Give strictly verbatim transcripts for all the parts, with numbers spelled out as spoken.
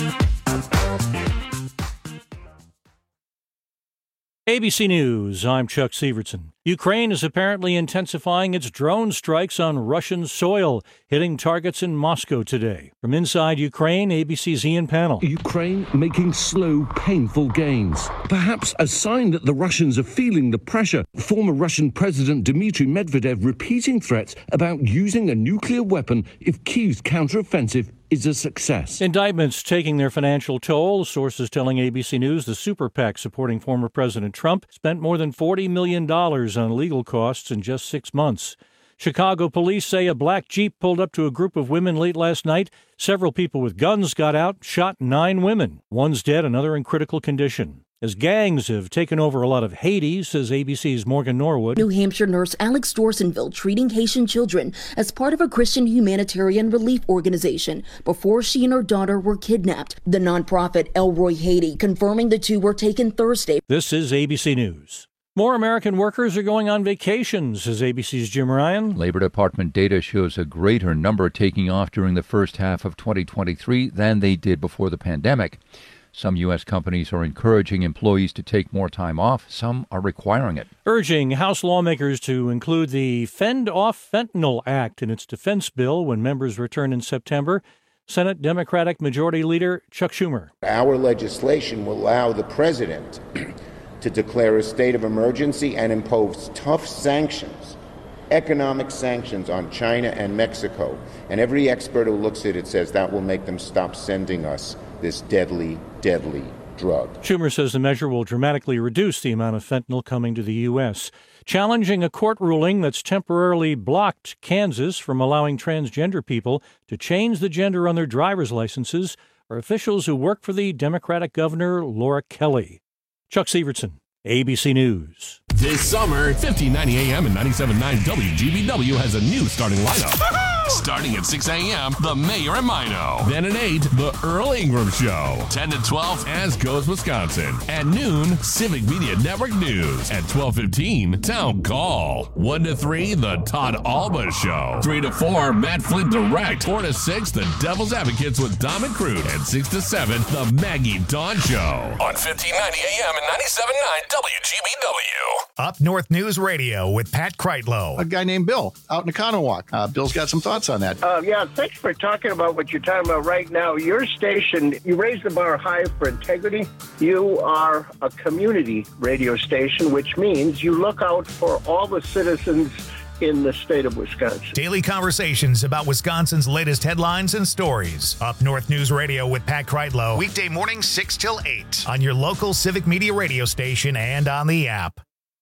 A B C News, I'm Chuck Sievertson. Ukraine is apparently intensifying its drone strikes on Russian soil, hitting targets in Moscow today. From inside Ukraine, A B C's Ian Pannell. Ukraine making slow, painful gains. Perhaps a sign that the Russians are feeling the pressure. Former Russian President Dmitry Medvedev repeating threats about using a nuclear weapon if Kyiv's counteroffensive is a success. Indictments taking their financial toll. Sources telling A B C News the super PAC supporting former President Trump spent more than forty million dollars on legal costs in just six months. Chicago police say a black Jeep pulled up to a group of women late last night. Several people with guns got out, shot nine women. One's dead, another in critical condition. As gangs have taken over a lot of Haiti, says A B C's Morgan Norwood. New Hampshire nurse Alex Dorsonville treating Haitian children as part of a Christian humanitarian relief organization before she and her daughter were kidnapped. The nonprofit Elroy Haiti confirming the two were taken Thursday. This is A B C News. More American workers are going on vacation, says A B C's Jim Ryan. Labor Department data shows a greater number taking off during the first half of twenty twenty-three than they did before the pandemic. Some U S companies are encouraging employees to take more time off. Some are requiring it. Urging House lawmakers to include the Fend Off Fentanyl Act in its defense bill when members return in September. Senate Democratic Majority Leader Chuck Schumer. Our legislation will allow the president to declare a state of emergency and impose tough sanctions, economic sanctions on China and Mexico. And every expert who looks at it says that will make them stop sending us this deadly, deadly drug. Schumer says the measure will dramatically reduce the amount of fentanyl coming to the U S, challenging a court ruling that's temporarily blocked Kansas from allowing transgender people to change the gender on their driver's licenses are officials who work for the Democratic Governor Laura Kelly. Chuck Sievertson, A B C News. This summer, fifteen ninety A M and ninety-seven point nine W G B W has a new starting lineup. Starting at six A M, The Mayor and Mino. Then at eight, The Earl Ingram Show. ten to twelve, As Goes Wisconsin. At noon, Civic Media Network News. At twelve fifteen, Town Call. one to three, The Todd Alba Show. three to four, Matt Flint Direct. four to six, The Devil's Advocates with Dom and Crude. And six to seven, The Maggie Dawn Show. On fifteen ninety A M and ninety-seven point nine W G B W. Up North News Radio with Pat Kreitlow. A guy named Bill out in Econowalk. Uh, Bill's got some thoughts on that. Uh, yeah, thanks for talking about what you're talking about right now. Your station, you raise the bar high for integrity. You are a community radio station, which means you look out for all the citizens in the state of Wisconsin. Daily conversations about Wisconsin's latest headlines and stories. Up North News Radio with Pat Kreitlow. Weekday mornings six till eight on your local Civic Media radio station and on the app.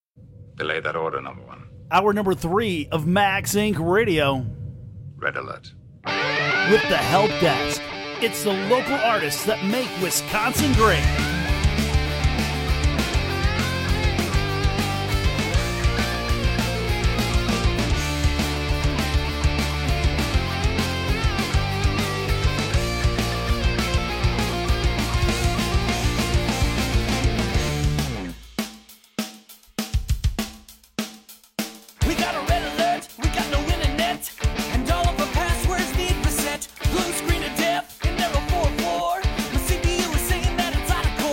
Delay that order, number one. Hour number three of Max Incorporated. Radio. Red alert. With the Help Desk. It's the local artists that make Wisconsin great. Blue screen of death, and never four four. My C P U is saying that it's out of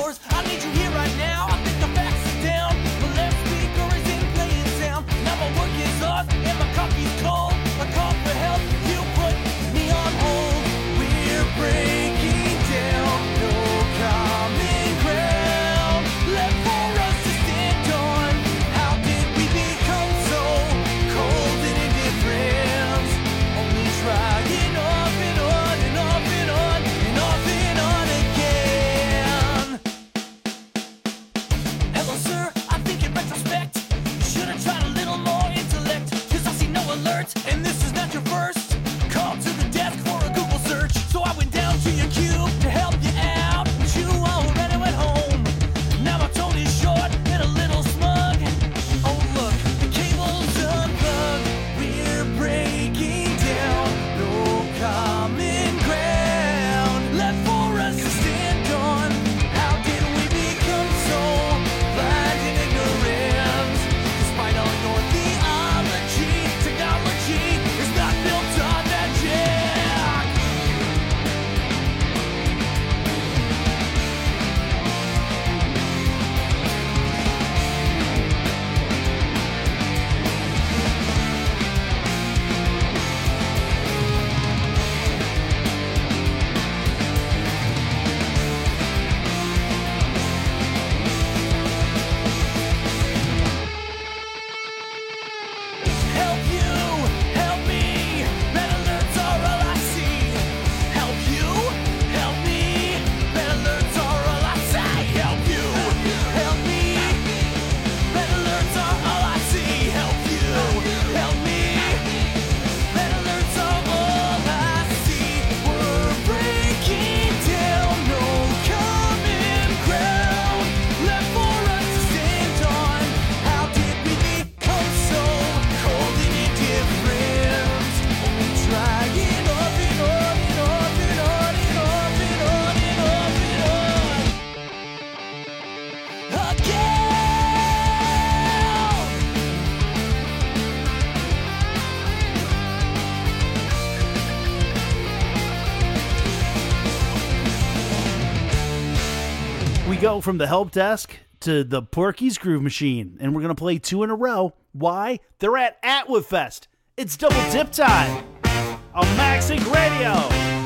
go from the help desk to the Porky's Groove Machine, and we're going to play two in a row. Why? They're at Atwood Fest. It's double dip time on Maxing Radio.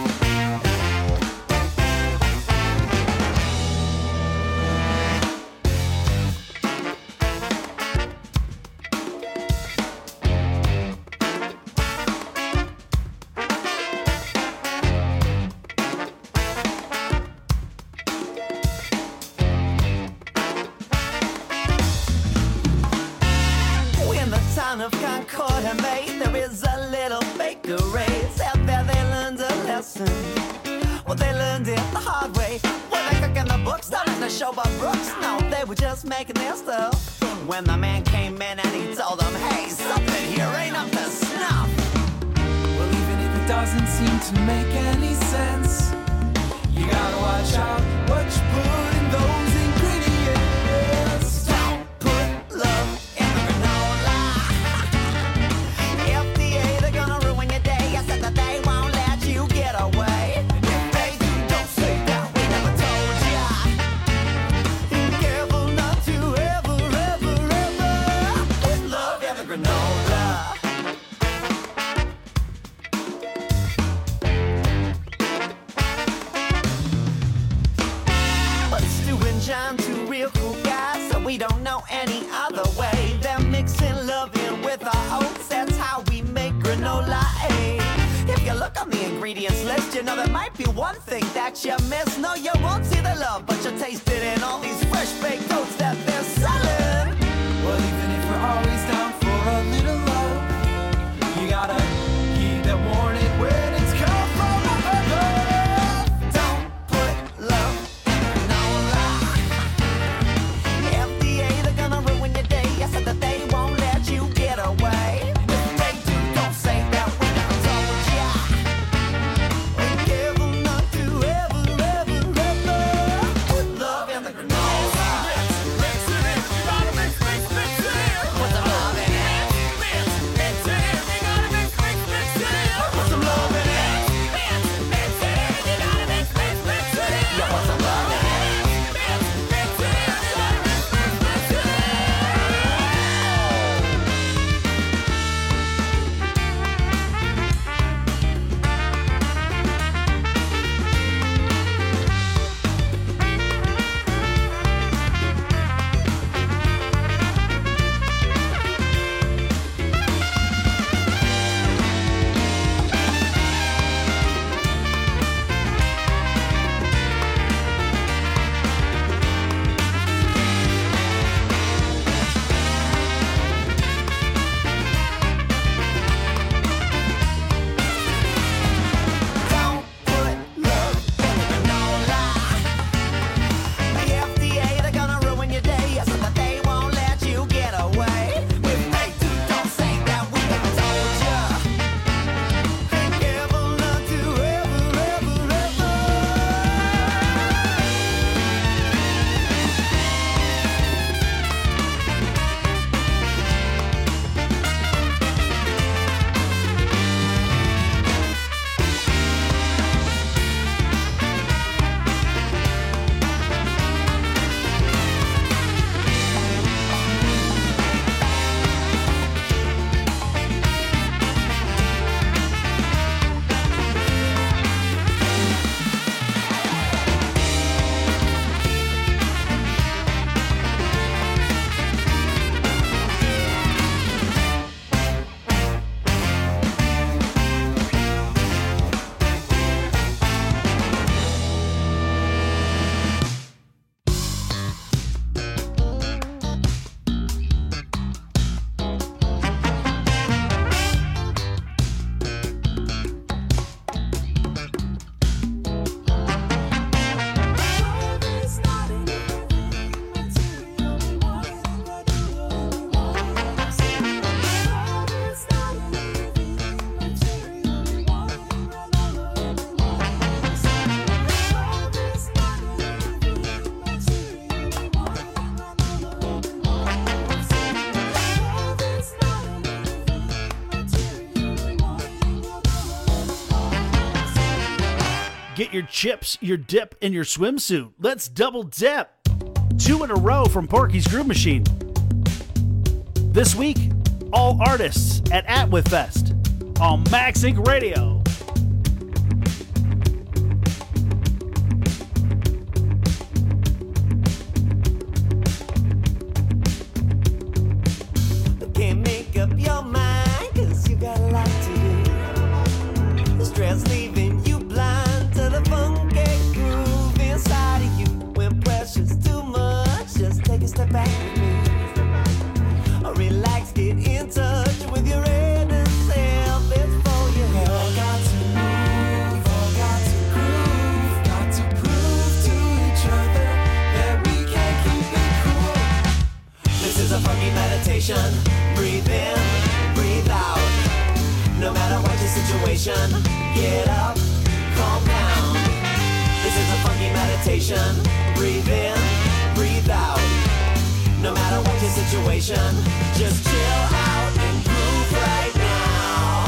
Of Concord and May, there is a little bakery. Out there they learned a lesson. Well, they learned it the hard way. When they cooking the books, not in the show by Brooks. No, they were just making their stuff. When the man came in and he told them, hey, something here ain't up to snuff. Well, even if it doesn't seem to make any sense, you gotta watch out what you put in those ingredients. Don't put love in the granola. F D A, they're gonna ruin your day. I said that they won't let you get away. If they do, don't say that we never told ya. Careful not to ever, ever, ever put love in the granola. But Stu and John, two real cool guys, so we don't know any other way. They're mixing love in with our oats. That's how we make granola. Ay. If you look on the ingredients list, you know there might be one thing that you miss. No, you won't see the love, but you'll taste it in all these fresh baked oats that they're selling. Well, even if we're always down for a little love, you gotta heed that warning when it's come from above. Don't put love in granola. F D A, they're gonna ruin your day. I said that they won't let you get away. If they do, don't say that we never told ya. Be careful not to ever, ever, ever put love in the granola. Put some love in it. Put some love in it. Yeah, put some love in it. Don't put love in the granola. The F D A, they're gonna ruin your day. I said that they won't let you get away. If they do, don't say that we never told ya. Be careful not to ever, ever, ever. Get your chips, your dip, and your swimsuit. Let's double dip. Two in a row from Porky's Groove Machine. This week, all artists at Atwood Fest on Max Inc Radio. Can't make up your mind, cause you got a lot to do. The stress leaving you blind to the funky groove inside of you. When pressure's too much, just take a step back with me. Relax, get in touch with your inner self. It's for you. We all got to move, all got to groove, got to prove to each other that we can keep it cool. This is a funky meditation. Breathe in, breathe out. No matter what your situation, get up, calm down. This is a funky meditation. Breathe in, breathe out. No matter what your situation, just chill out and groove right now.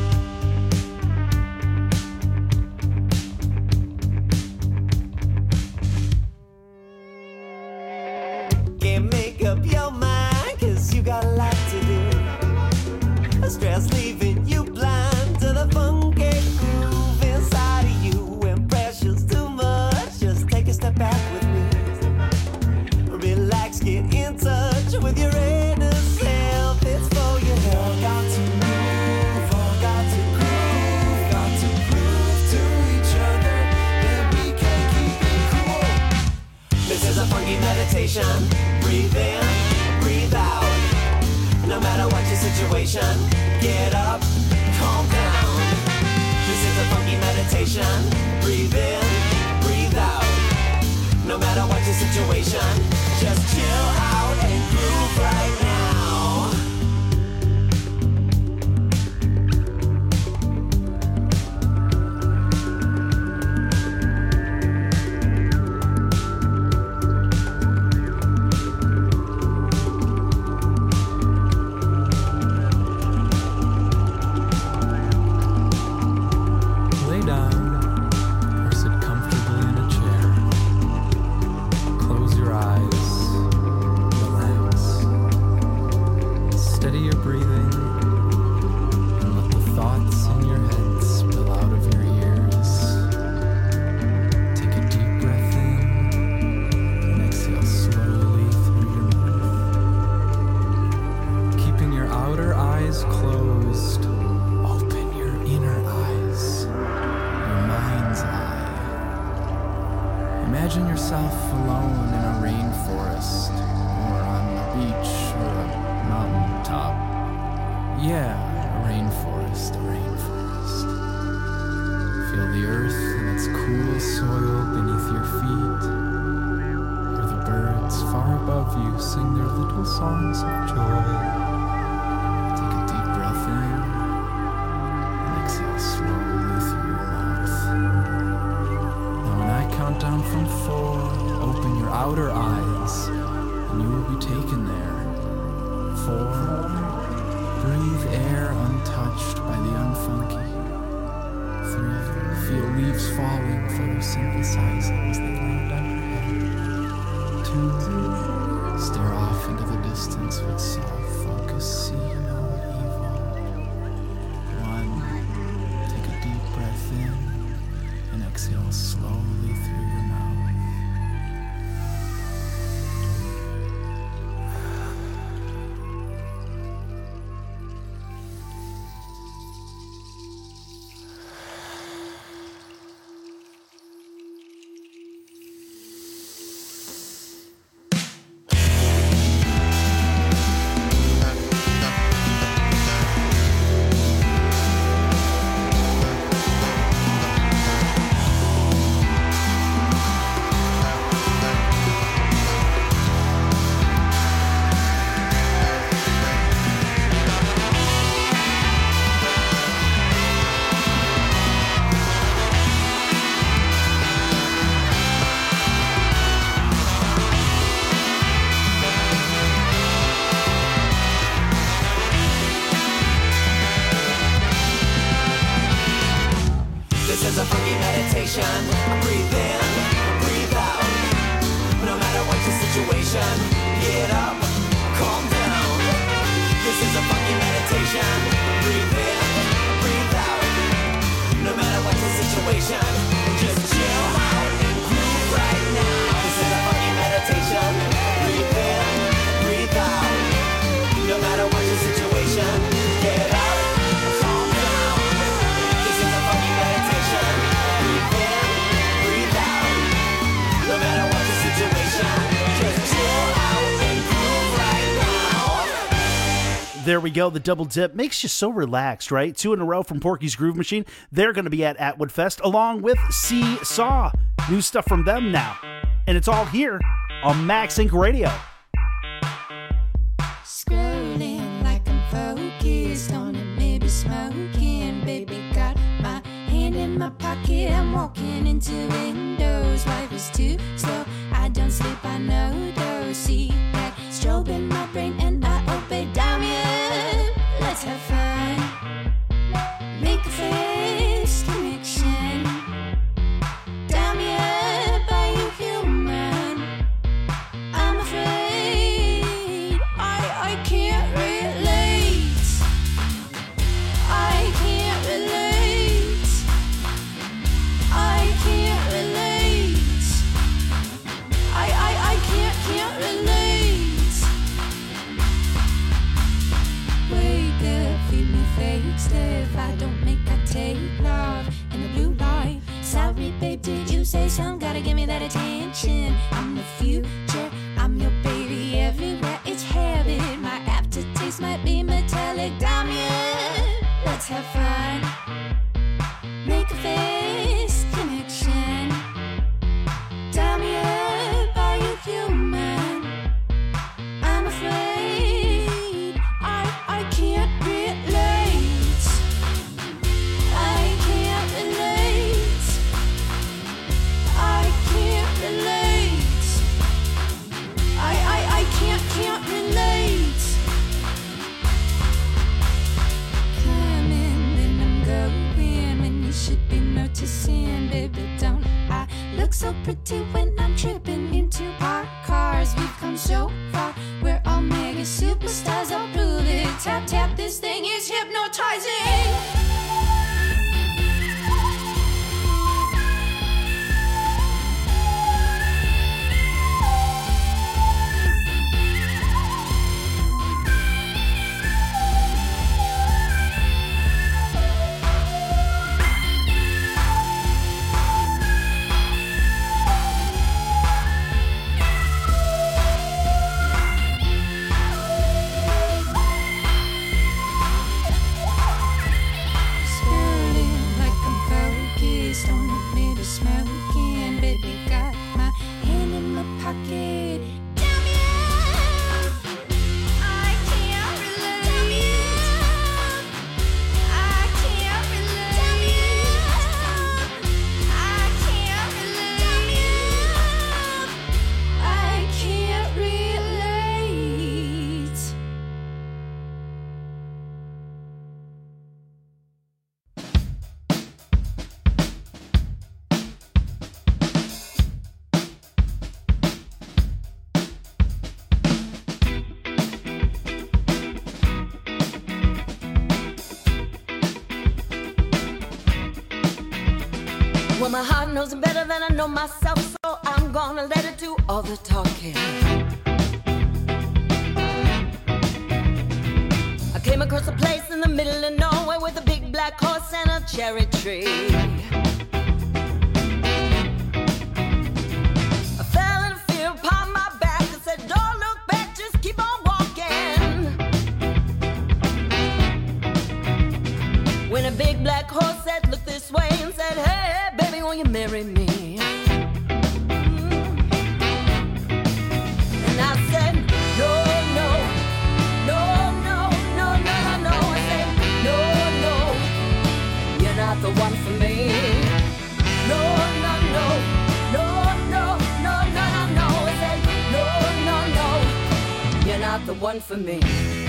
Can't make up your mind, cause you got a lot to do. Stress leaving you blind to the funky groove inside of you. When pressure's too much, just take a step back with me. Relax, get in touch with your inner self. It's for you. All got to move, all got to groove, got to prove to each other that we can keep it cool. This is a funky meditation. Breathe in, breathe out. No matter what your situation, get up, calm down. This is a funky meditation. Breathe in, breathe out. No matter what your situation, just chill out and groove right now. Lay down or sit comfortably in a chair. Close your eyes, relax, steady your breathing, and let the thoughts in your head spill out of your ears. Take a deep breath in and exhale slowly through your mouth. Keeping your outer eyes closed, open your inner eyes, your mind's eye. Imagine yourself alone in a rainforest, or on a beach, or a mountaintop. Yeah, a rainforest, a rainforest. Feel the earth and its cool soil beneath your feet. Hear the birds far above you sing their little songs of joy. Take a deep breath in and exhale slowly through your mouth. Now when I count down from four, open your outer eyes, and you will be taken there. Four, breathe air untouched by the unfunky. Three, feel leaves falling, photosynthesizing as they land on your head. Two, stare off into the distance with soft focus, see no evil. One, take a deep breath in and exhale slowly through your mouth. There we go. The double dip makes you so relaxed, right? Two in a row from Porky's Groove Machine. They're going to be at Atwood Fest along with Seesaw. New stuff from them now. And it's all here on Max Inc Radio. Scrolling like I'm focused on it, maybe smoking. Baby, got my hand in my pocket. I'm walking into windows. Life is too slow. I don't sleep, I know those. See that strobe in my brain and I obey. Damn you, let's have fun. Make a face connection. Damn you, by you human. I'm afraid I, I can't relate. I can't relate. I can't relate. I, I, I can't, can't relate. Wake up, feed me fake stuff. I don't make, I take love in the blue light. Sorry, babe, did you say something? Gotta give me that attention. I'm the future, I'm your baby everywhere. It's habit, my aftertaste might be metallic. Damn you, let's have fun. Make a face connection. Damn you, are you human? I'm afraid I, I can't relate. I can't relate. I can't relate. I, I, I can't, can't relate. Coming, then I'm going when you should be noticing. Baby, don't I look so pretty when I'm tripping into parked cars? We've come so far, we're all mega superstars. I'll prove it. Tap, tap, this thing is hypnotizing. Smoking, baby, got my hand in my pocket. Damn you, I can't relate. Damn you, I can't relate. Damn you, I can't relate. Damn you, I can't relate. Well, my heart knows it better than I know myself, so I'm gonna let it do all the talking. I came across a place in the middle of nowhere with a big black horse and a cherry tree. I fell in a field upon my back and said, don't look back, just keep on walking. When a big black horse said, look this way, and said, hey, baby, will you marry me? Mm. And I said, no, no, no, no, no, no, no, no. I said, no, no, you're not the one for me. No, no, no, no, no, no, no, no, no. I said, no, no, no, you're not the one for me.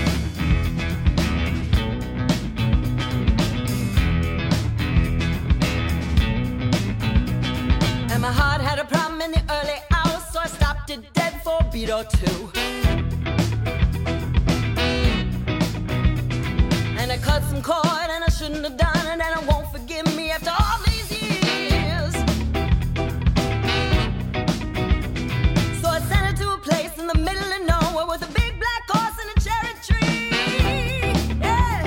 My heart had a problem in the early hours, so I stopped it dead for a beat or two. And I cut some cord and I shouldn't have done it, and I won't forgive me after all these years. So I sent her to a place in the middle of nowhere with a big black horse and a cherry tree. Yeah.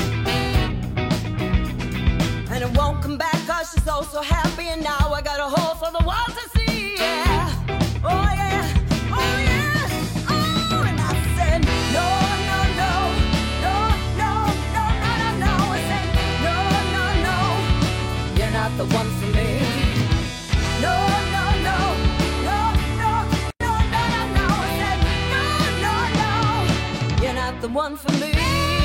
And it won't come back cause she's so, so happy, and now I got a hole for the world to see, yeah. Oh yeah, oh yeah, oh, and I said, no, no, no, no, one for me.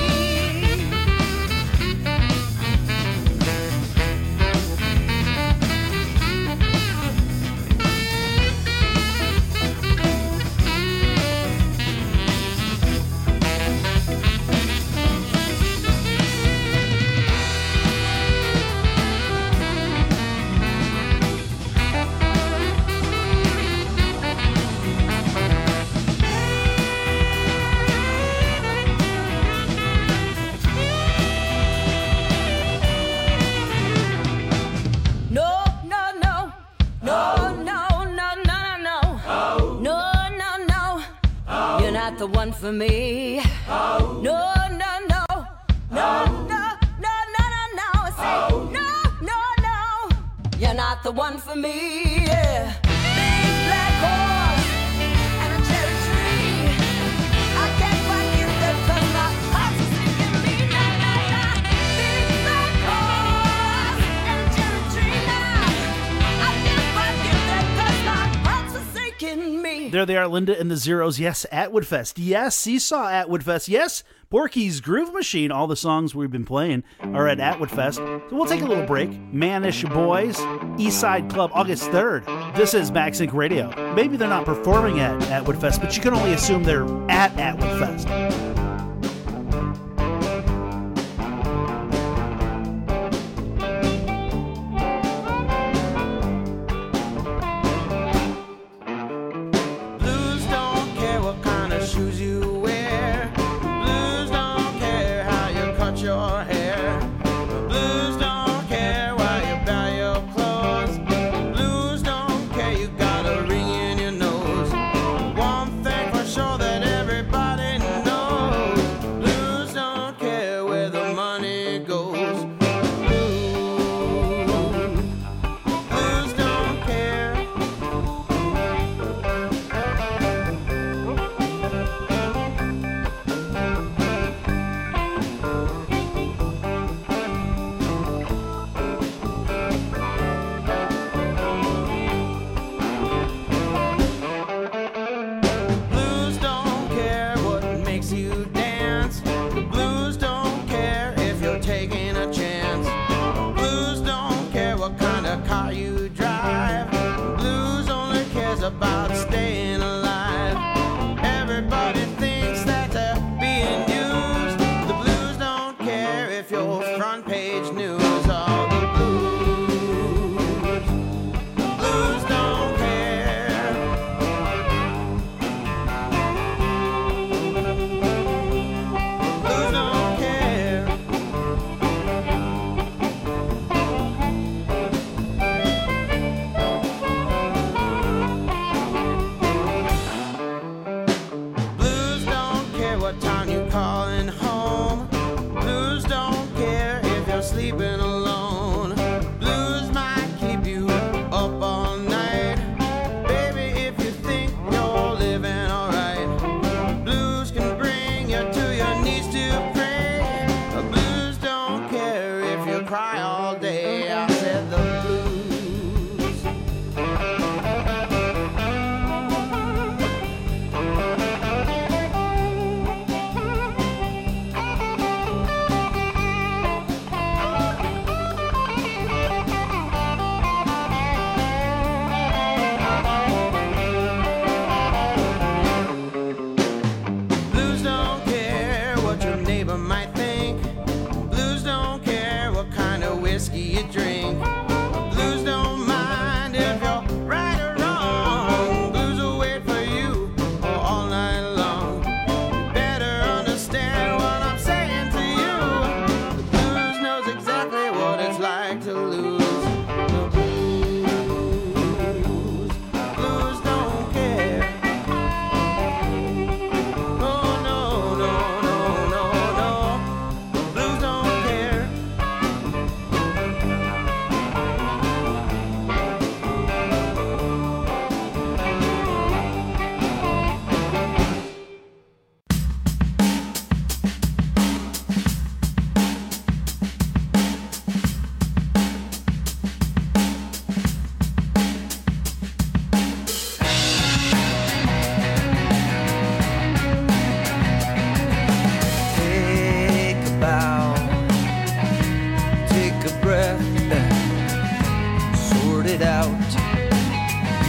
No, no, no, no, no, no, no, no, no, no, no, no, you're not the one for me. No, no, no, no, no, no, no, no, no, say no, no, no, you're not the one for me. Yeah. Big black horse and a cherry tree. I can't quite get there 'cause my heart's singing me. Na, na, na. Big black horse and a cherry tree. Now I can't quite get there 'cause my heart's sinking me. There they are, Linda and the Zeros. Yes, Atwood Fest. Yes, Seesaw Atwood Fest. Yes, Porky's Groove Machine. All the songs we've been playing are at Atwood Fest. So we'll take a little break. Manish Boys, Eastside Club, August third. This is Max Inc Radio. Maybe they're not performing at Atwood Fest, but you can only assume they're at Atwood Fest. Blues don't care what kind of shoes you wear. Blues don't care how you cut your hair. Blues don't care why you buy your clothes. Blues don't care you got a ring in your nose. One thing for sure that everybody knows.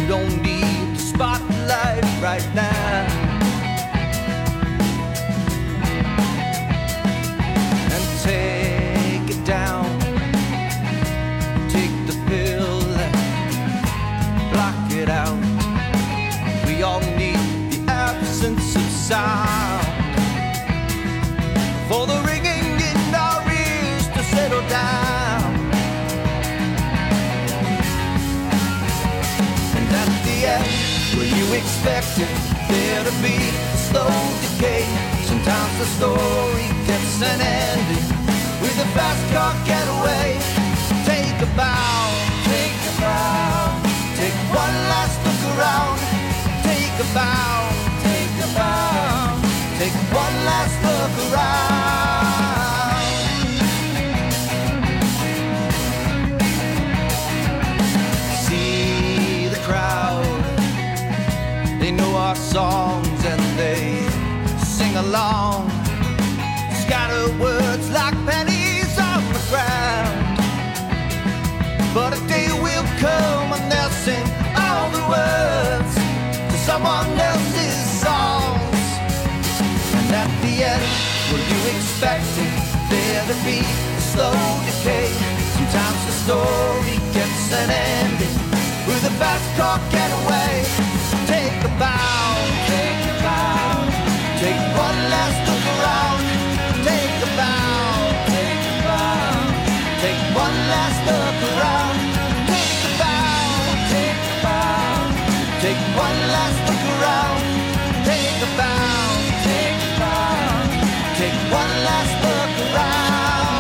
don't need the spotlight right now. And take it down, take the pill, block it out. We all need the absence of sound for the ringing in our ears to settle down. And at the end, where you expected there to be a slow decay, sometimes the story gets an ending with a fast car getaway. Take a bow, take a bow, take one last look around. Take a bow, take a bow, take one last look around. See the crowd, they know our songs and they sing along. Scatter words like pennies on the ground. But a day will come when they'll sing all the words to someone else's songs. And at the end, were you expecting there to be a slow decay? Sometimes the story gets an ending with a fast car getaway. Take a bow, take a bow, take one last look around. Take a bow, take a bow, take one last look around. Take a bow, take a bow, take one last look around. Take a bow, take a bow, take one last look around.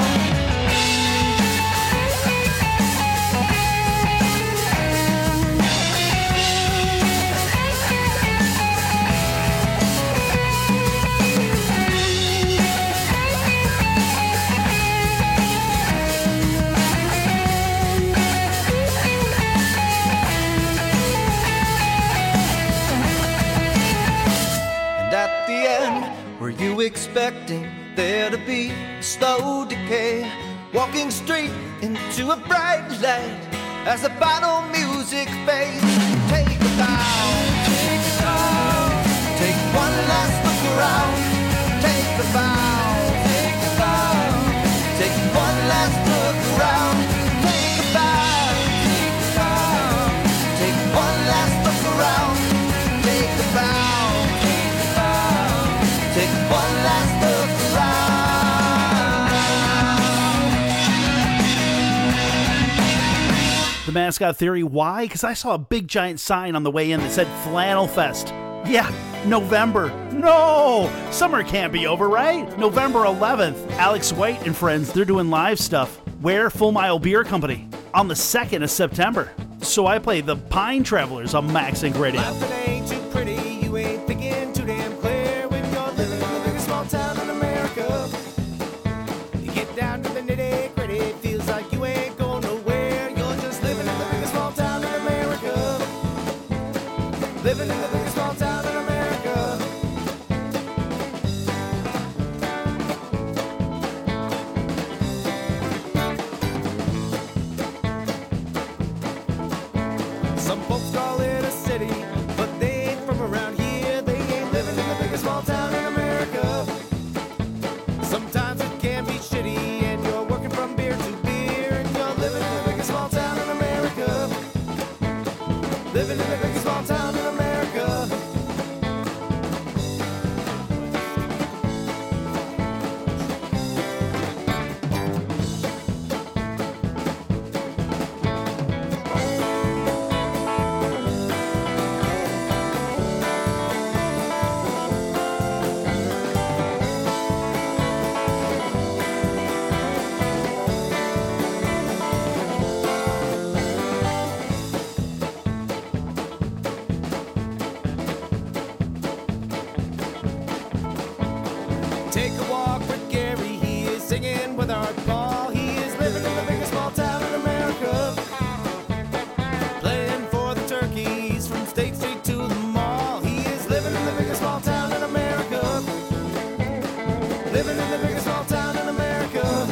Were you expecting there to be a slow decay? Walking straight into a bright light as the final music fades. Take a bow, take a bow, take one last look around. Take a bow, take a bow, take one last look around. Take a bow, take a bow, take one last look around. Take a bow, take a bow, take one last look around. The Mascot Theory, why? Because I saw a big giant sign on the way in that said Flannel Fest. Yeah, November. No! Summer can't be over, right? November eleventh, Alex White and friends, they're doing live stuff. Where? Full Mile Beer Company. On the second of September. So I play the Pine Travelers on Max Inc Radio. Life ain't too pretty, you ain't thinking too damn clear when you're living in the biggest small town in America. You get down to the nitty gritty, it feels like you ain't going nowhere. You're just living in the biggest small town in America. Living in the biggest small town in America. Some folks call it a city, but they ain't from around here. They ain't living in the biggest small town in America. Sometimes it can be shitty, and you're working from beer to beer, and you're living in the biggest small town in America. Living in the biggest small town in America. Take a walk with Gary, he is singing with Art Paul. He is living in the biggest small town in America. Playing for the turkeys from State Street to the mall. He is living in the biggest small town in America. Living in the biggest small town in America.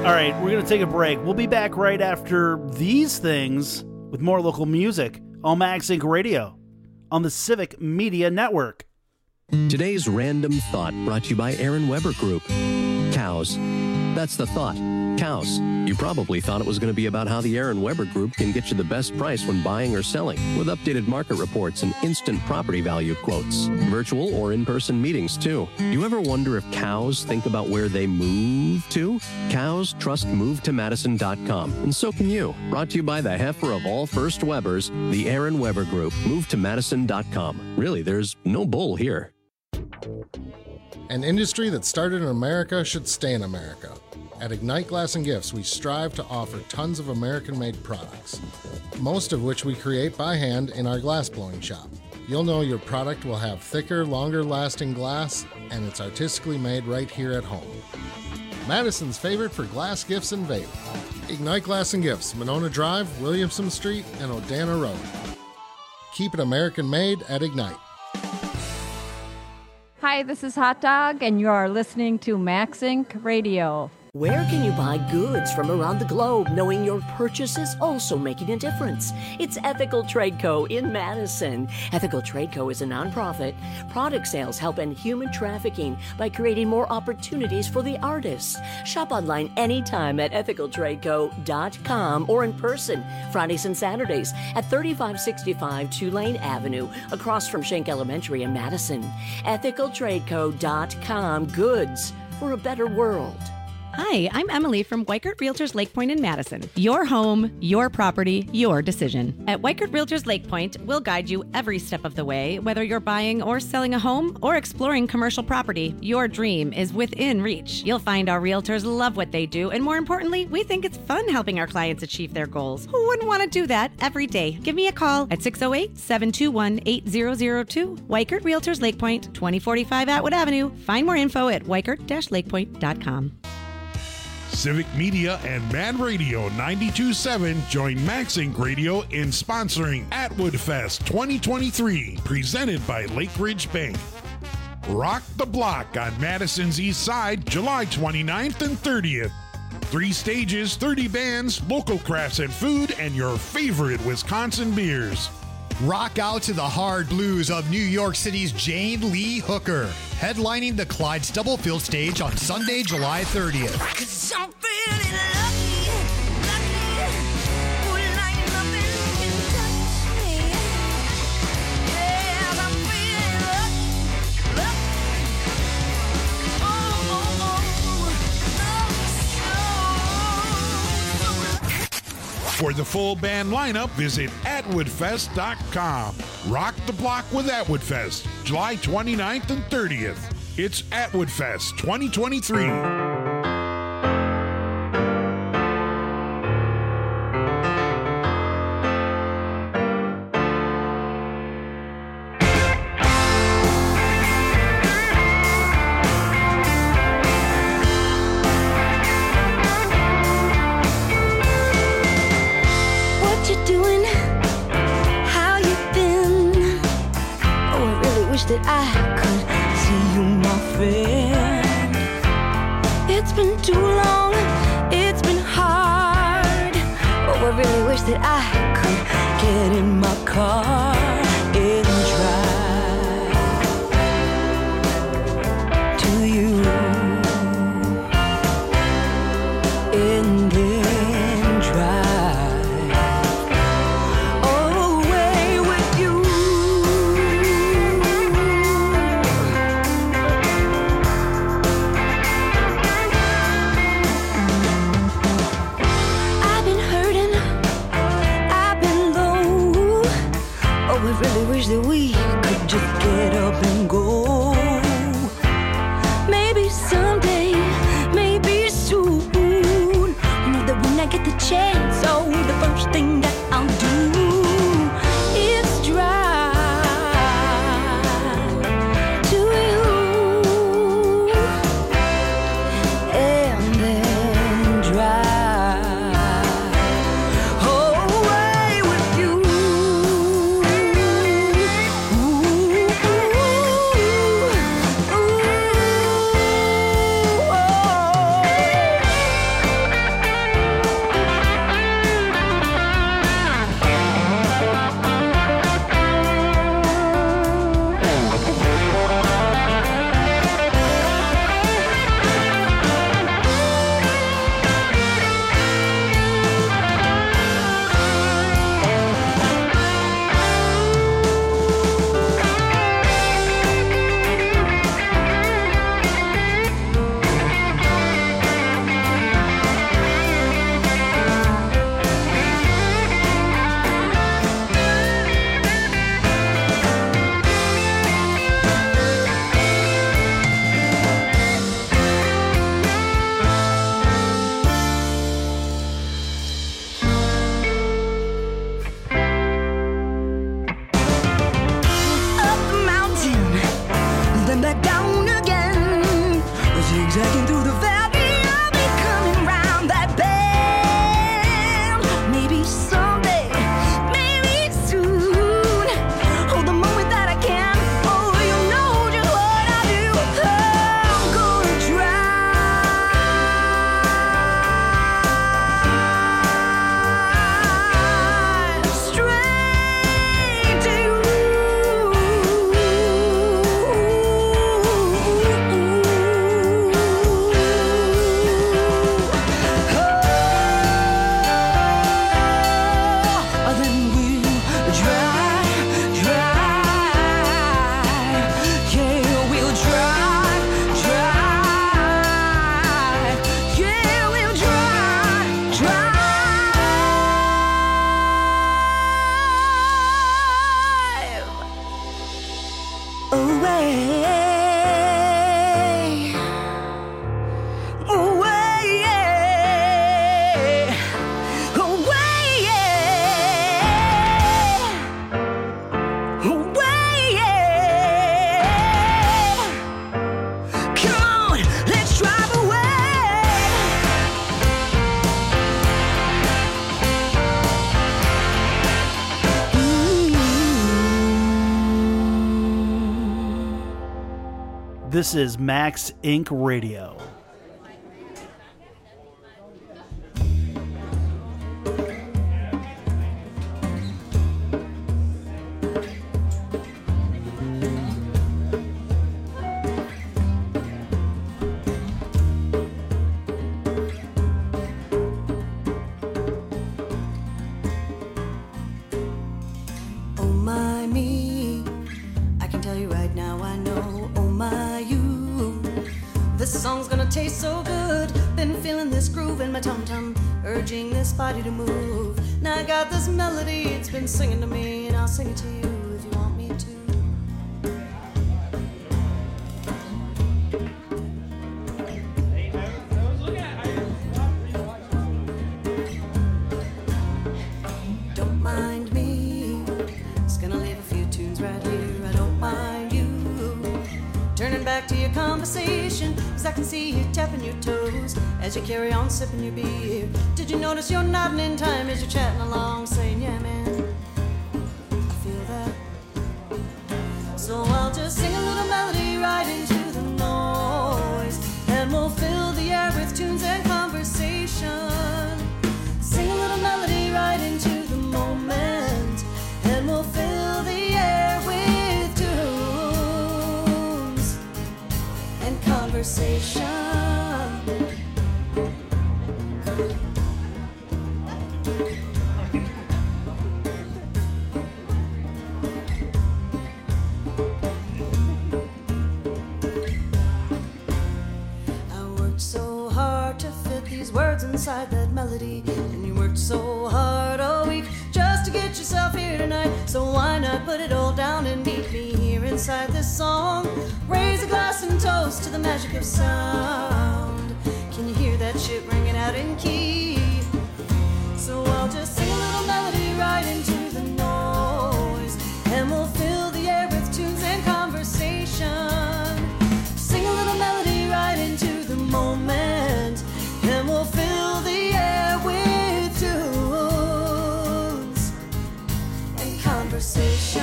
All right, we're going to take a break. We'll be back right after these things with more local music on Max Inc Radio on the Civic Media Network. Today's random thought brought to you by Aaron Weber Group. Cows. That's the thought. Cows. You probably thought it was going to be about how the Aaron Weber Group can get you the best price when buying or selling, with updated market reports and instant property value quotes. Virtual or in-person meetings, too. Do you ever wonder if cows think about where they move to? Cows trust move to madison dot com, and so can you. Brought to you by the heifer of all first Webers, the Aaron Weber Group. move to madison dot com. Really, there's no bull here. An industry that started in America should stay in America. At Ignite Glass and Gifts, we strive to offer tons of American-made products, most of which we create by hand in our glass blowing shop. You'll know your product will have thicker, longer-lasting glass, and it's artistically made right here at home. Madison's favorite for glass gifts and vape. Ignite Glass and Gifts, Monona Drive, Williamson Street, and Odana Road. Keep it American-made at Ignite. Hi, this is Hot Dog, and you are listening to Max Inc Radio. Where can you buy goods from around the globe knowing your purchase is also making a difference? It's Ethical Trade Co. in Madison. Ethical Trade Co. is a nonprofit. Product sales help end human trafficking by creating more opportunities for the artists. Shop online anytime at ethical trade co dot com or in person Fridays and Saturdays at thirty-five sixty-five Tulane Avenue across from Schenck Elementary in Madison. ethical trade co dot com. Goods for a better world. Hi, I'm Emily from Weichert Realtors Lake Point in Madison. Your home, your property, your decision. At Weichert Realtors Lake Point, we'll guide you every step of the way. Whether you're buying or selling a home or exploring commercial property, your dream is within reach. You'll find our realtors love what they do, and more importantly, we think it's fun helping our clients achieve their goals. Who wouldn't want to do that every day? Give me a call at six oh eight, seven two one, eight zero zero two. Weichert Realtors Lake Point, twenty forty-five Atwood Avenue. Find more info at weichert dash lake point dot com. Civic Media and Mad Radio ninety-two point seven join Max Inc Radio in sponsoring Atwood Fest twenty twenty-three, presented by Lake Ridge Bank. Rock the Block on Madison's East Side, July twenty-ninth and thirtieth. Three stages, thirty bands, local crafts and food, and your favorite Wisconsin beers. Rock out to the hard blues of New York City's Jane Lee Hooker, headlining the Clyde's Doublefield stage on Sunday, July thirtieth. Cause I'm feeling lucky, lucky, ooh, like nothing can touch me. Yeah, I'm feeling lucky, lucky, oh, oh, oh, oh, so, For the full band lineup, visit atwood fest dot com. Rock the Block with Atwood Fest, July twenty-ninth and thirtieth. It's Atwood Fest twenty twenty-three. what you doing? How you been? Oh, I really wish that I could see you, my friend. It's been too long, it's been hard. Oh, I really wish that I could get in my car and drive to you. And then drive away with you. I've been hurting, I've been low. Oh, I This is Max Incorporated. Radio. Oh my me, I can tell you right now I know. Oh my you, this song's gonna taste so good. Been feeling this groove in my tum tum, urging this body to move. Now I got this melody, it's been singing to me, and I'll sing it to you if you want me to. Don't mind me, just gonna leave a few tunes right here. I don't mind you turning back to your conversation, cause I can see you tapping your toes as you carry on sipping your beer. Did you notice you're nodding in time as you're chatting along, saying, yeah man, I feel that. So I'll just sing a little melody right into the noise, and we'll fill the air with tunes and conversation. Sing a little melody right into the moment, and we'll fill the air with tunes and conversation. I worked so hard to fit these words inside that melody, and you worked so hard all week just to get yourself here tonight. So why not put it all down and meet me here inside this song? Raise a glass and toast to the magic of sound. Can you hear that shit ringing out in key? So I'll just sing a little melody right into the noise, and we'll fill the air with tunes and conversation. Sing a little melody right into the moment, and we'll fill the air with tunes and conversation.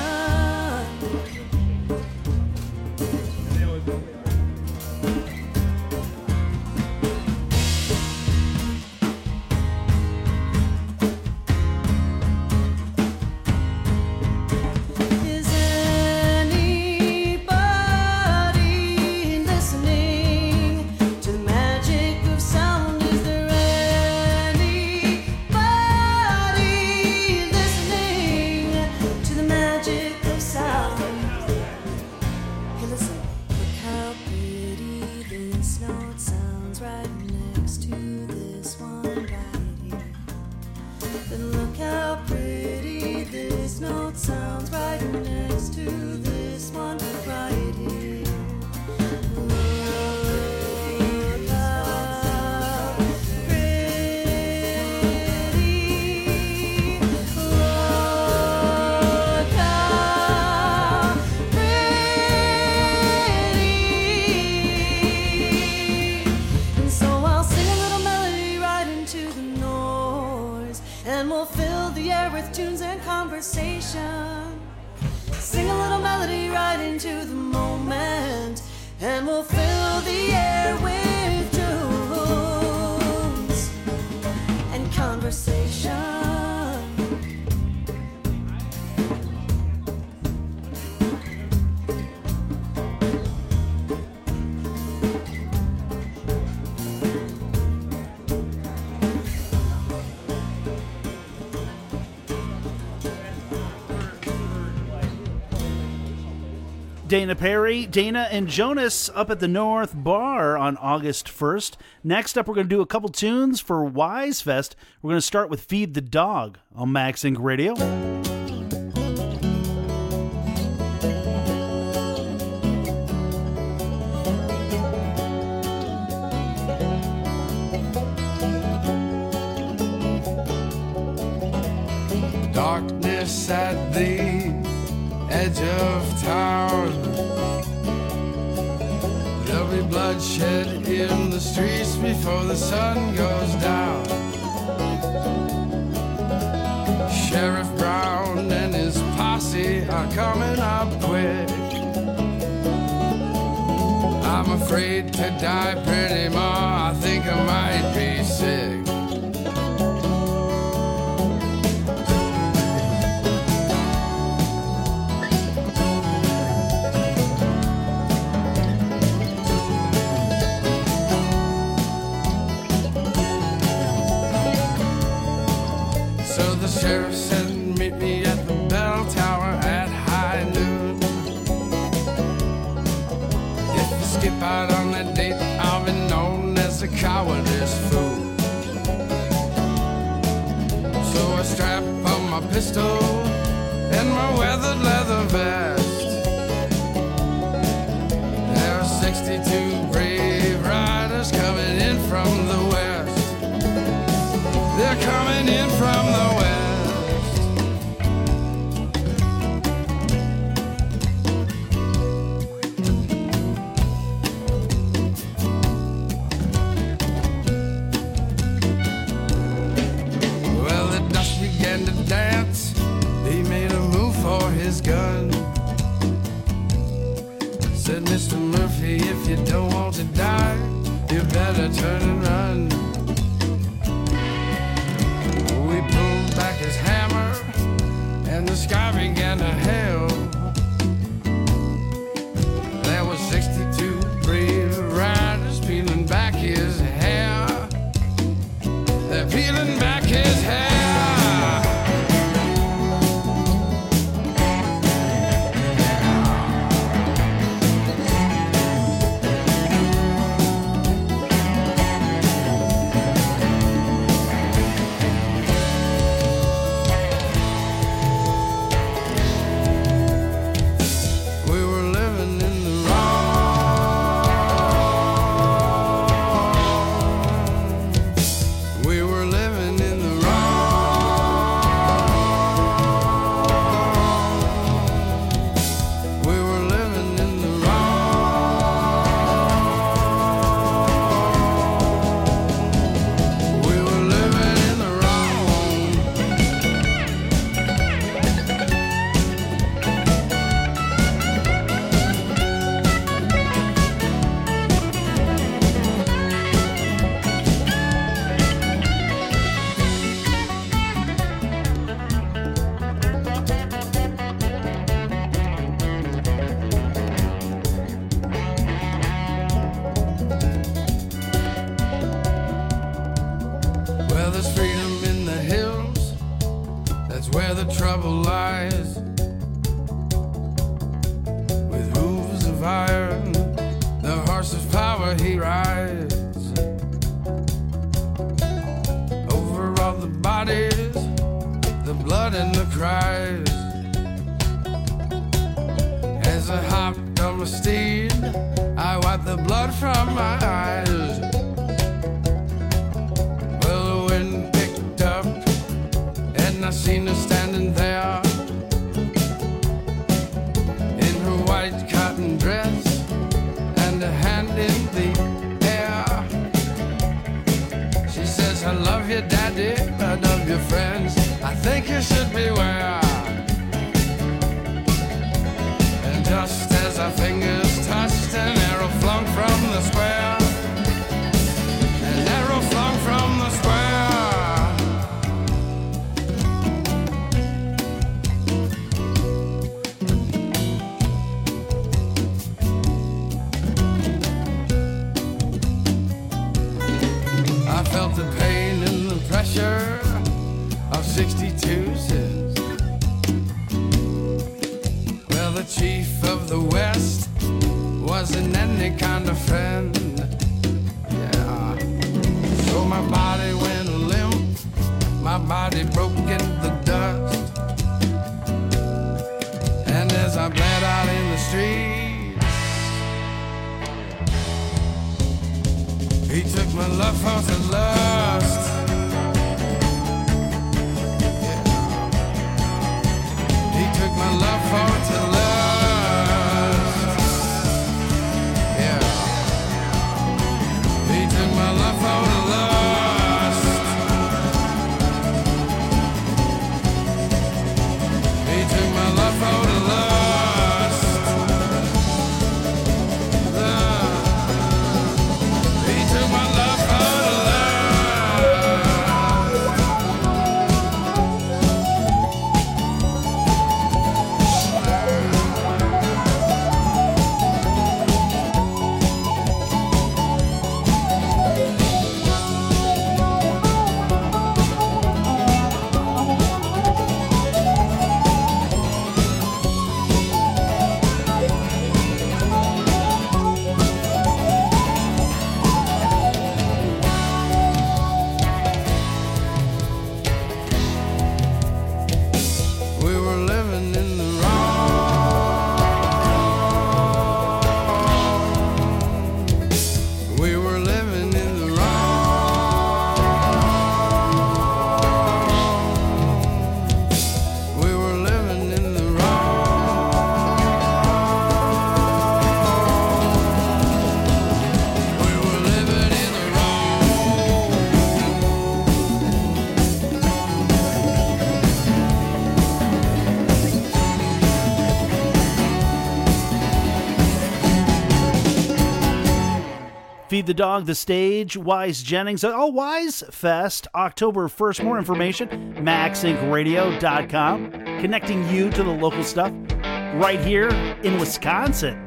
Is anybody listening to the magic of sound? Is there anybody listening to the magic of sound? Hey, listen, look how pretty this note sounds right next to this one right here. Then look how pretty this note sounds right next to this one right here. Look how pretty, look how pretty. And so I'll sing a little melody right into the noise, and we'll fill the air with tunes and conversation. Sing a little melody right into the moment, and we'll fill the air with tunes and conversation. Dana Perry, Dana and Jonas up at the North Bar on August first. Next up, we're going to do a couple tunes for Wise Fest. We're going to start with Feed the Dog on Max Inc Radio. peace at the edge of town. There'll be bloodshed in the streets before the sun goes down. Sheriff Brown and his posse are coming up quick. I'm afraid to die pretty more, I think I might be sick. So the sheriff said meet me at the bell tower at high noon. If you skip out on that date, I'll be known as a cowardice fool. So I strap on my pistol and my weathered leather vest. There are sixty-two brave riders coming in from the west. They're coming in from the west. Well, the dust began to dance. He made a move for his gun. Said, Mister Murphy, if you don't want to die, you better turn and run. We pulled back his hammer, and the sky began to hail. There was sixty-two brave riders peeling back his hair. They're peeling back his hair. We were living in the wrong. We were living in the wrong. We were living in the wrong. We were living in the Well, there's freedom in the hills. That's where the trouble lies. With hooves of iron, the horse of power he rides. Over all the bodies, the blood and the cries. As I hopped on my steed, I wiped the blood from my eyes. Well, the wind picked up, and I seen her standing there in her white cotton dress and a hand in the air. She says, I love you, Daddy, I love your friends. I think you should beware. And just as our fingers touched, an arrow flung from the square. An arrow flung from the square. I felt the pain and the pressure of sixty-two sins. Well, the chief of the West wasn't any kind of friend. Yeah. So my body went limp, my body broke in the dust. And as I bled out in the street, he took my love for the lust. Yeah. Feed the Dog, The Stage, Wise Jennings. Oh, Wise Fest, October first. More information, max inc radio dot com. Connecting you to the local stuff right here in Wisconsin.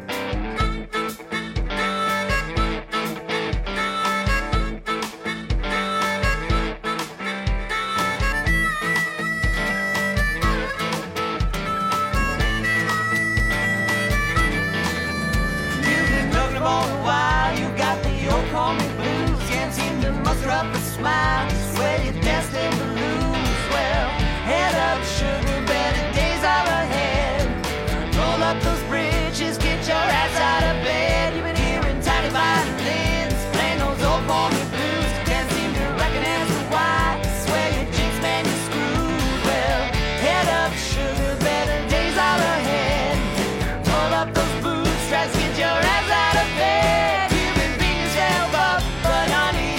Smile, swear you're destined to lose. Well, head up, sugar, better days are ahead. Roll up those bridges, get your ass out of bed. You've been hearing tiny violins, playing those old palmy blues. Can't seem to recognize the why. Swear you're jinxed, man, you're screwed. Well, head up, sugar, better days are ahead. Roll up those bootstraps, get your ass out of bed. You've been beating yourself up, but honey,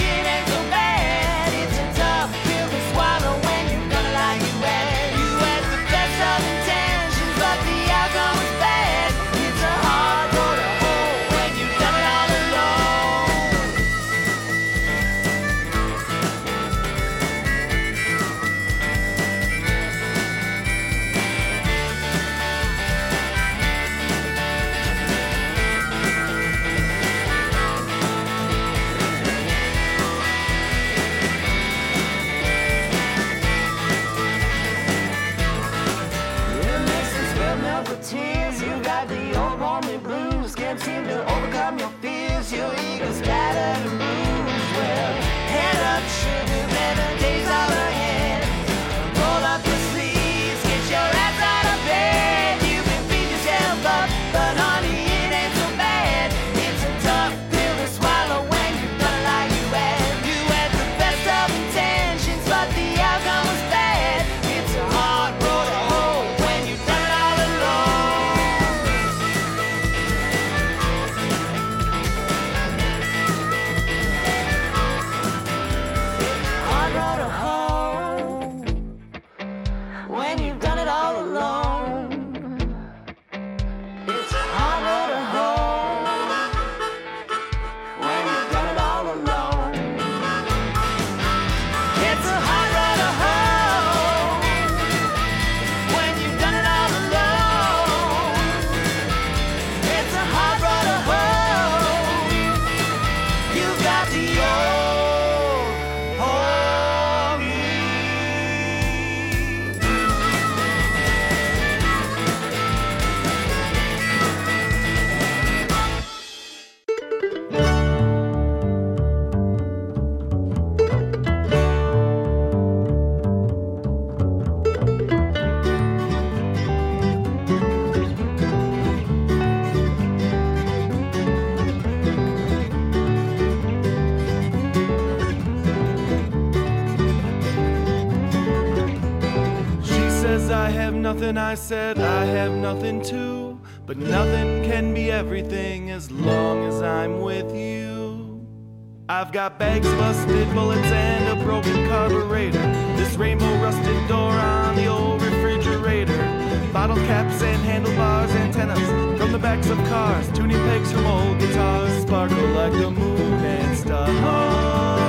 seem to overcome your fears, your ego's scattered and bruised. Well, head up, sugar, better days are ahead. Roll up your sleeves, get your ass out of bed. You can beat yourself up, but honey, it ain't so bad. It's a tough pill to swallow when you've done it like you had. You had the best of intentions, but the outcome was bad. It's a hard road to hoe when you've done it all alone. Nothing, I said, I have nothing too, but nothing can be everything as long as I'm with you. I've got bags of busted bullets and a broken carburetor, this rainbow rusted door on the old refrigerator, bottle caps and handlebars, antennas from the backs of cars, tuning pegs from old guitars, sparkle like the moon and stars.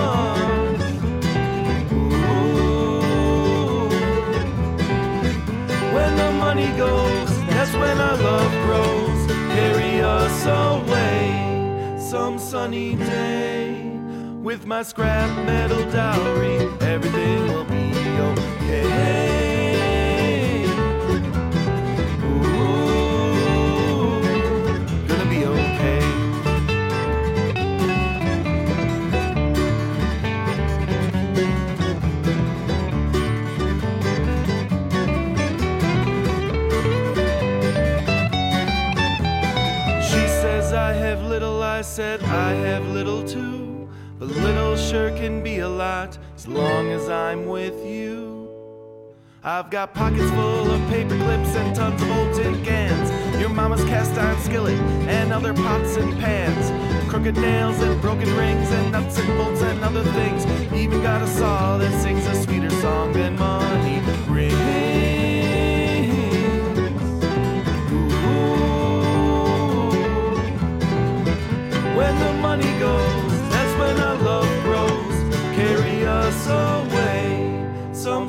When the money goes, that's when our love grows. Carry us away some sunny day. With my scrap metal dowry, everything will be okay. Ooh, gonna be okay. I said I have little too, but little sure can be a lot as long as I'm with you. I've got pockets full of paper clips and tons of old tin cans, your mama's cast iron skillet and other pots and pans, crooked nails and broken rings and nuts and bolts and other things. Even got a saw that sings a sweeter song than money rings. When the money goes,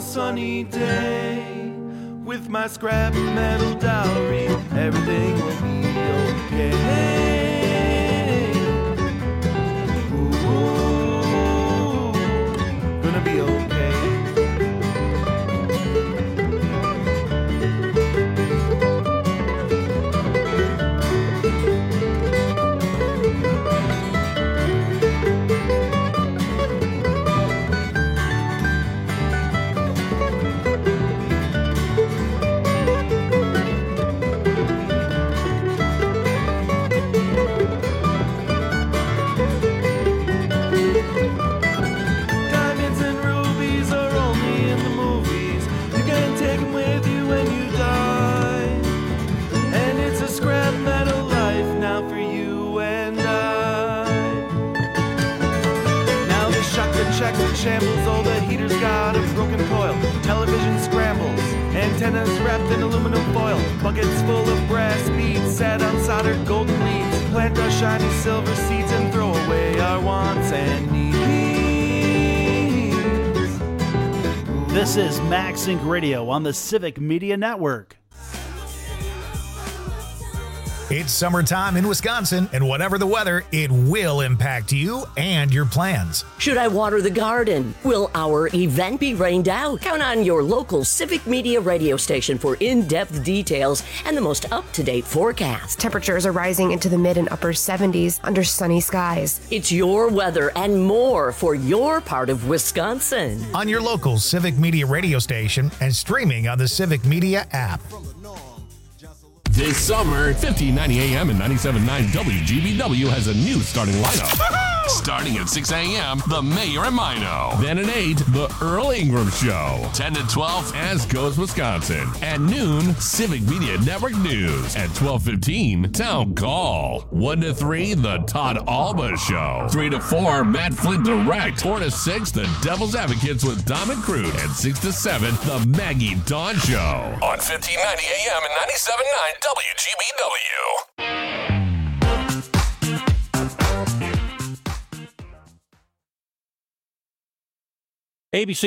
sunny day. With my scrap metal dowry, everything will be okay. Ooh, gonna be okay. Shambles, all the heaters got a broken coil. Television scrambles, antennas wrapped in aluminum foil. Buckets full of brass beads, sat on soldered golden leads. Plant our shiny silver seeds and throw away our wants and needs. This is MaxSync Radio on the Civic Media Network. It's summertime in Wisconsin, and whatever the weather, it will impact you and your plans. Should I water the garden? Will our event be rained out? Count on your local Civic Media radio station for in-depth details and the most up-to-date forecast. Temperatures are rising into the mid and upper seventies under sunny skies. It's your weather and more for your part of Wisconsin. On your local Civic Media radio station and streaming on the Civic Media app. This summer, fifteen ninety A M and ninety-seven point nine W G B W has a new starting lineup. Starting at six A M, The Mayor and Mino. Then at eight, The Earl Ingram Show. ten to twelve, As Goes Wisconsin. At noon, Civic Media Network News. At twelve fifteen, Town Call. one to three, The Todd Alba Show. three to four, Matt Flint Direct. four to six, The Devil's Advocates with Dom and Crude. And six to seven, The Maggie Dawn Show. On fifteen ninety A M and ninety-seven point nine W G B W. A B C